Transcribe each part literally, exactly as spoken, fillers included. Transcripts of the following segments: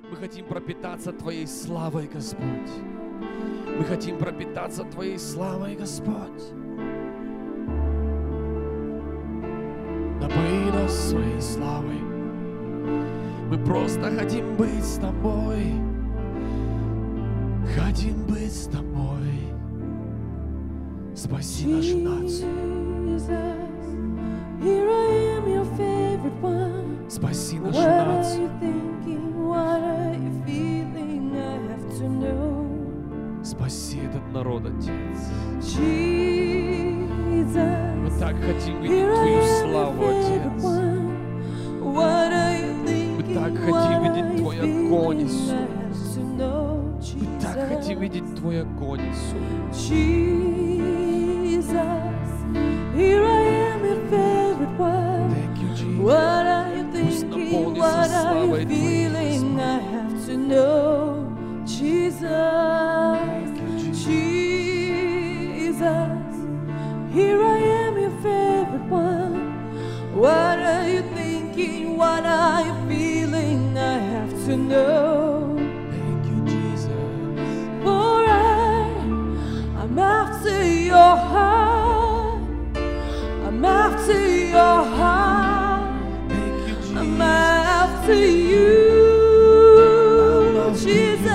Мы хотим пропитаться Твоей славой, Господь. Мы хотим пропитаться Твоей славой, Господь. Напои нас своей славой. Мы просто хотим быть с Тобой. Хотим быть с Тобой. Спаси нашу нацию. Спаси нашу нацию. Спаси этот народ, Отец. Мы так хотим видеть Твою славу, Отец. Мы так хотим видеть Твой огонь, Иисус. Мы так хотим видеть Твой огонь, Иисус. Thank you, Jesus. Пусть наполнится славой Твоей, Here I am, your favorite one. What are you thinking? What are you feeling? I have to know. Thank you, Jesus. For I, I'm after your heart. I'm after your heart. Thank you, Jesus. I'm after you, Jesus.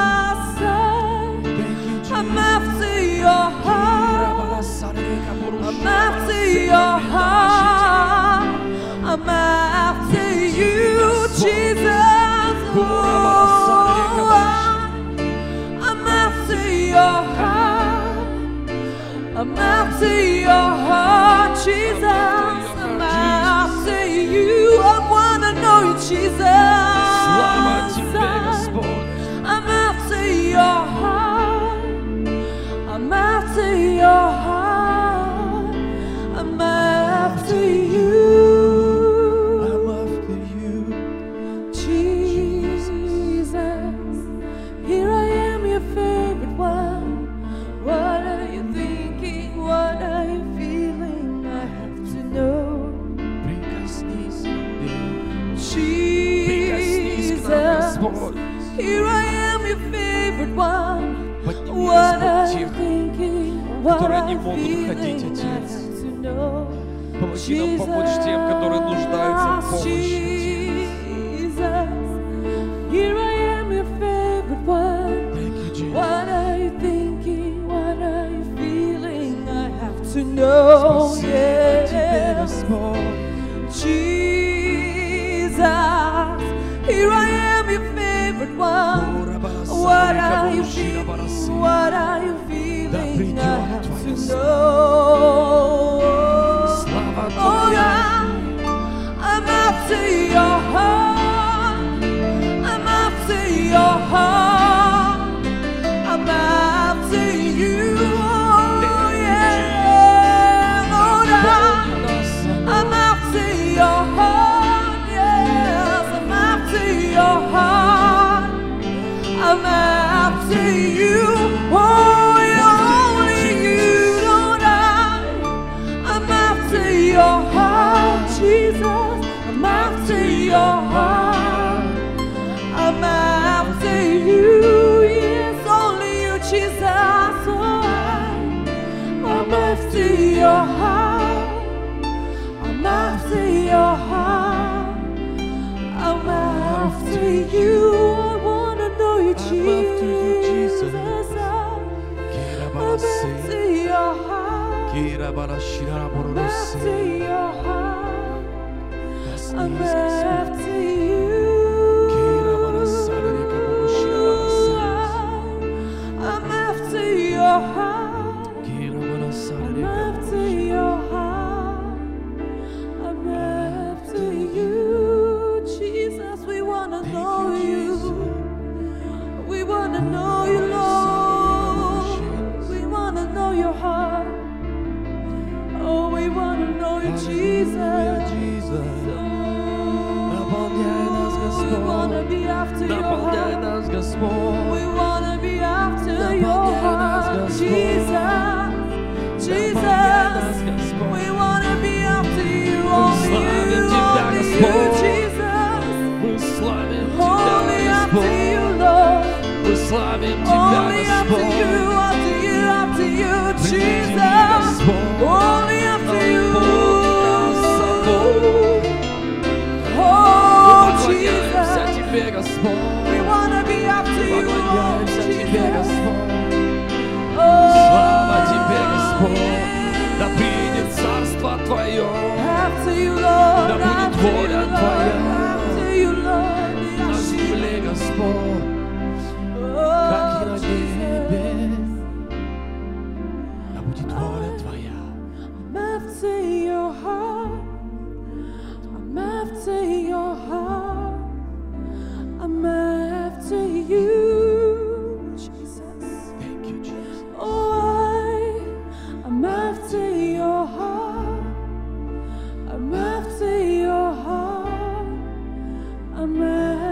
I'm after your heart. I'm after your heart. I'm after you, Jesus. Oh, I'm after your heart. I'm after your heart, Jesus. I'm after you. I wanna know you, Jesus. Слава Тебе, Господь. I'm after your heart. I'm after your heart. I'm after you. I'm after you. Jesus. Here I am, your favorite one. What are you thinking? What are you feeling? I have to know. Прикоснись ко мне. Jesus. Прикоснись к нам, Господь. Here I am, your favorite one. Подними, What are Господь, you тех, thinking? What которые are не you могут ходить, feeling? I Отец. have to know. Помоги нам помочь тем, которые нуждаются в помощи, Jesus, here I am, your favorite one. Thank you, Jesus. What are you thinking? What are you feeling? I have to know. Спасибо Тебе, Yeah. Господь. Jesus, here I am, your favorite one. What are you feeling? What are you feeling? I have to know. Слава Oh Твоя. God, I'm after your heart. I'm after your heart. I'm after you. Oh yeah, Lord, I'm after your heart. Yes, I'm after your heart. I'm after you. Oh, only you, Lord, I'm after your heart, Jesus. I'm after your heart. I'm after you. Yes, only you, Jesus. Oh, I'm after your heart. I'm after your heart. I'm after you. I wanna know you, I'm after you, Jesus. Jesus. Kira I'm after barase. your heart. Kira barashira I'm borose. after your heart. I'm Kasnis, after you. Kira barasare reka boroshira barase. I'm after your heart. Kira barasare I'm reka after your heart. I'm after you, Jesus. We wanna Thank know you, you. Jesus. We wanna know you, Lord. We wanna know your heart. Oh, we wanna know you, Hallelujah, Jesus. Jesus. Oh, Наполняй нас, we Господь. wanna be after your Наполняй heart. нас, Господь. We wanna be after your Наполняй нас, heart, Господь. Jesus. Наполняй нас, Jesus. Господь. We wanna be after you, Мы only славим you, Тебя, only you, Господь. Jesus. Мы славим Тебя, Only after Господь. Славим Тебя, Only after you, Господь. after you, after you, Приди, Jesus. Господь. Only after you. Наполни нас собой. Oh, Поклоняемся Jesus. Тебе, Господь. We want to be after you, Lord Поклоняемся Тебе, Jesus. Господь. Oh, Слава Тебе, Господь. Да придет Царство Твое. after you, Lord, Да будет after you, воля Lord, Твоя. after you, Lord, На земле, Господь, как и на небе. Да будет воля Твоя. I'm after your heart. I'm after your heart. I'm after you, Jesus. Thank you, Jesus. Oh, I, I'm after your heart. I'm after your heart. I'm after